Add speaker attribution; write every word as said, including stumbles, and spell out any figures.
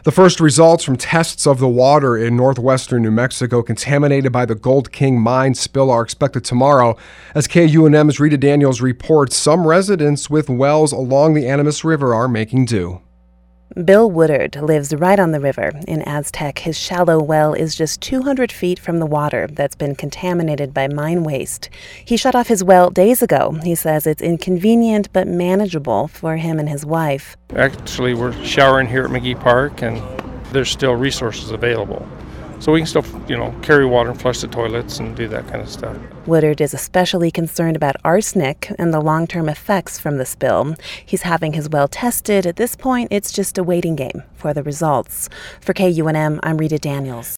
Speaker 1: The first results from tests of the water in northwestern New Mexico contaminated by the Gold King mine spill are expected tomorrow. As K U N M's Rita Daniels reports, some residents with wells along the Animas River are making do.
Speaker 2: Bill Woodard lives right on the river. In Aztec, his shallow well is just two hundred feet from the water that's been contaminated by mine waste. He shut off his well days ago. He says it's inconvenient but manageable for him and his wife.
Speaker 3: Actually, we're showering here at McGee Park, and there's still resources available. So we can still, you know, carry water and flush the toilets and do that kind of stuff.
Speaker 2: Woodard is especially concerned about arsenic and the long-term effects from the spill. He's having his well tested. At this point, it's just a waiting game for the results. For K U N M, I'm Rita Daniels.